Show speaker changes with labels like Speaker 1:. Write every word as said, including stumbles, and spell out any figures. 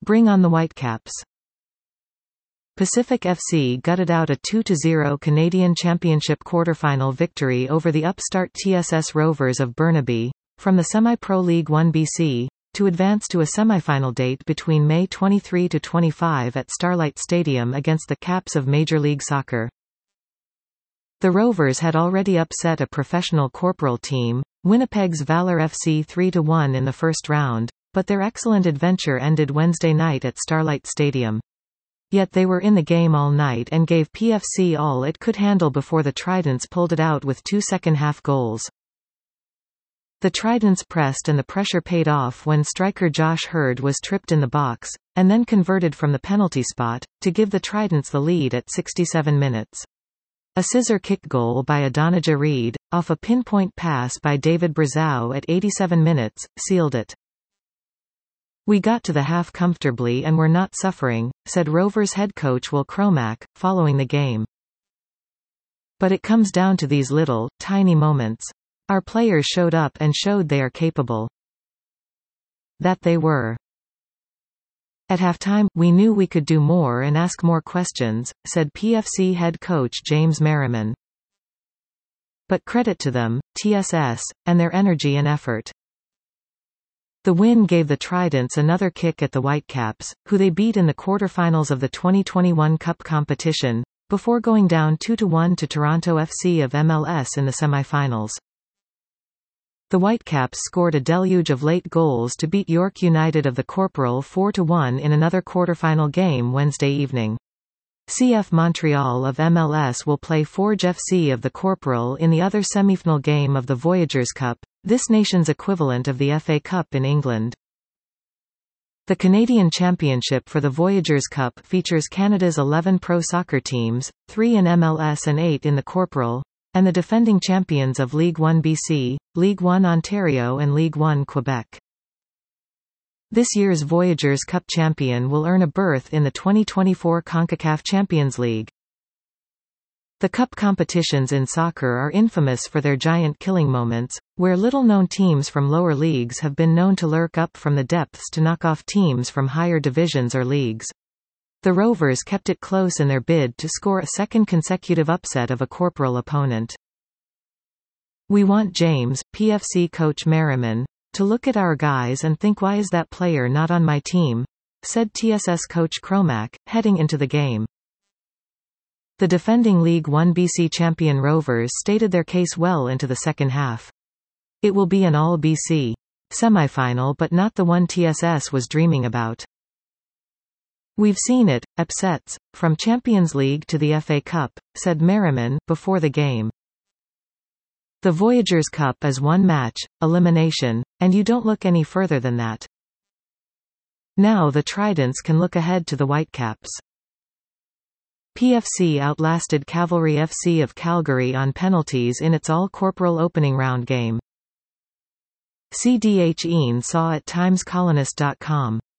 Speaker 1: Bring on the Whitecaps. Pacific F C gutted out a two to zero Canadian Championship quarter-final victory over the upstart T S S Rovers of Burnaby, from the Semi-Pro League one B C, to advance to a semi-final date between May twenty-third to twenty-fifth at Starlight Stadium against the Caps of Major League Soccer. The Rovers had already upset a professional corporal team, Winnipeg's Valor F C three to one in the first round, but their excellent adventure ended Wednesday night at Starlight Stadium. Yet they were in the game all night and gave P F C all it could handle before the Tridents pulled it out with two second-half goals. The Tridents pressed and the pressure paid off when striker Josh Hurd was tripped in the box, and then converted from the penalty spot, to give the Tridents the lead at sixty-seven minutes. A scissor kick goal by Adonijah Reid, off a pinpoint pass by David Brazow at eighty-seven minutes, sealed it. "We got to the half comfortably and were not suffering," said Rovers head coach Will Cromack, following the game. "But it comes down to these little, tiny moments. Our players showed up and showed they are capable. That they were. At halftime, we knew we could do more and ask more questions," said P F C head coach James Merriman. But credit to them, T S S, and their energy and effort. The win gave the Tridents another kick at the Whitecaps, who they beat in the quarter-finals of the twenty twenty-one Cup competition, before going down two to one to Toronto F C of M L S in the semi-finals. The Whitecaps scored a deluge of late goals to beat York United of the Corporal four to one in another quarter-final game Wednesday evening. C F Montreal of M L S will play Forge F C of the Corporal in the other semi-final game of the Voyageurs Cup, this nation's equivalent of the F A Cup in England. The Canadian Championship for the Voyageurs Cup features Canada's eleven pro soccer teams, three in M L S and eight in the Corporal, and the defending champions of League one B C, League one Ontario and League one Quebec. This year's Voyageurs Cup champion will earn a berth in the twenty twenty-four CONCACAF Champions League. The cup competitions in soccer are infamous for their giant killing moments, where little-known teams from lower leagues have been known to lurk up from the depths to knock off teams from higher divisions or leagues. The Rovers kept it close in their bid to score a second consecutive upset of a corporal opponent. "We want James, P F C coach Merriman, to look at our guys and think, why is that player not on my team?" said T S S coach Cromack, heading into the game. The defending League one B C champion Rovers stated their case well into the second half. "It will be an all-B C semi-final, but not the one T S S was dreaming about. We've seen it, upsets, from Champions League to the F A Cup," said Merriman, before the game. "The Voyageurs Cup is one match, elimination, and you don't look any further than that. Now the Tridents can look ahead to the Whitecaps." P F C outlasted Cavalry F C of Calgary on penalties in its all-corporal opening round game. C D H Ian saw at times colonist dot com.